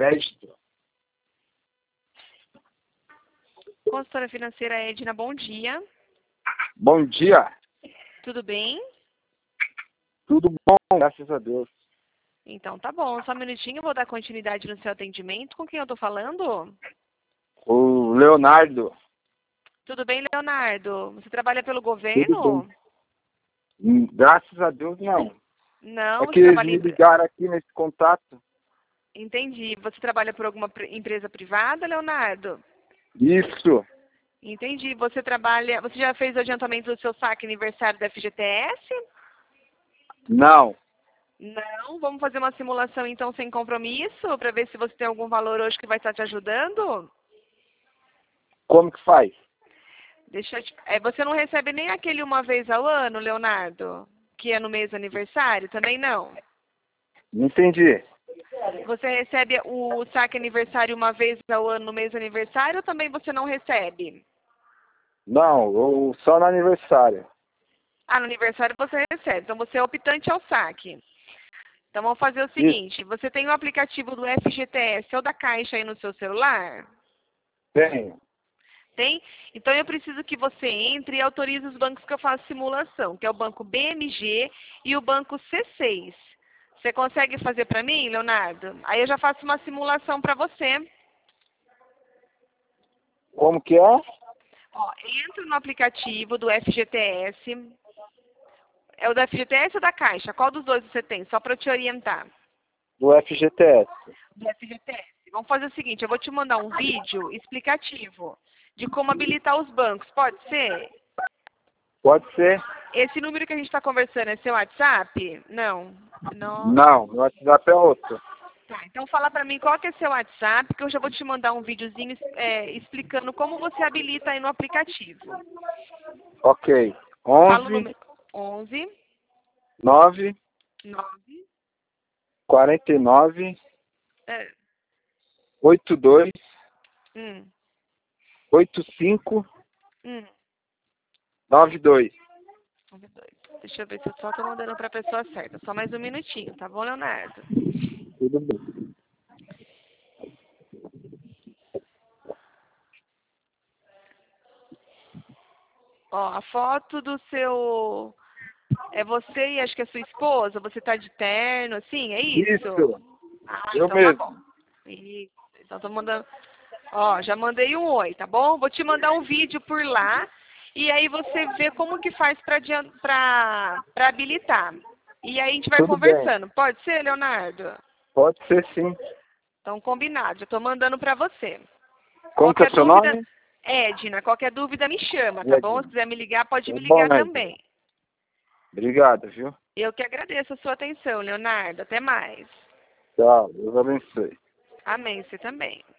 crédito. Consultora financeira Edna, bom dia. Bom dia. Tudo bem? Tudo bom, graças a Deus. Então tá bom, só um minutinho, eu vou dar continuidade no seu atendimento. Com quem eu tô falando? O Leonardo. Tudo bem, Leonardo? Você trabalha pelo Tudo governo? bem. Graças a Deus, não. Não, É você que eles trabalha me ligaram aqui nesse contato. Entendi. Você trabalha por alguma empresa privada, Leonardo? Isso. Entendi. Você trabalha... Você já fez o adiantamento do seu saque aniversário da FGTS? Não. Não? Vamos fazer uma simulação então sem compromisso para ver se você tem algum valor hoje que vai estar te ajudando? Como que faz? Deixa eu te... Você não recebe nem aquele uma vez ao ano, Leonardo? Que é no mês do aniversário? Também não? Não entendi. Você recebe o saque aniversário uma vez ao ano no mês do aniversário ou também você não recebe? Não, só no aniversário. Ah, no aniversário você recebe. Então você é optante ao saque. Então vamos fazer o Isso. seguinte. Você tem o aplicativo do FGTS ou da Caixa aí no seu celular? Tenho. Tem? Então eu preciso que você entre e autorize os bancos que eu faço simulação, que é o banco BMG e o banco C6. Você consegue fazer para mim, Leonardo? Aí eu já faço uma simulação para você. Como que é? Ó, entra no aplicativo do FGTS. É o da FGTS ou da Caixa? Qual dos dois você tem? Só para eu te orientar. Do FGTS. Do FGTS. Vamos fazer o seguinte, eu vou te mandar um vídeo explicativo de como habilitar os bancos. Pode ser? Pode ser? Esse número que a gente está conversando é seu WhatsApp? Não. Não, no WhatsApp é outro. Tá, então fala pra mim qual que é seu WhatsApp, que eu já vou te mandar um videozinho explicando como você habilita aí no aplicativo. Ok. Fala o 11 número 11 9 9 49 é, 82 hum, 85 hum, 92. 92. Deixa eu ver se eu só tô mandando pra pessoa certa. Só mais um minutinho, tá bom, Leonardo? Tudo bem. Ó, a foto do seu... É você e acho que é sua esposa? Você tá de terno, assim? É isso? Isso. Ah, Eu então tá mesmo. bom. Isso. Então tô mandando... Ó, já mandei um oi, tá bom? Vou te mandar um vídeo por lá. E aí você vê como que faz pra habilitar. E aí a gente vai Tudo bem. conversando. Pode ser, Leonardo? Pode ser sim. Então, combinado. Já tô mandando pra você. Como que é Qualquer seu dúvida... nome? Edna, qualquer dúvida me chama, tá bom? Se Edna. quiser me ligar, pode Tá me bom, ligar Edna. também. Obrigado, viu? Eu que agradeço a sua atenção, Leonardo. Até mais. Tchau. Deus abençoe. Amém, você também.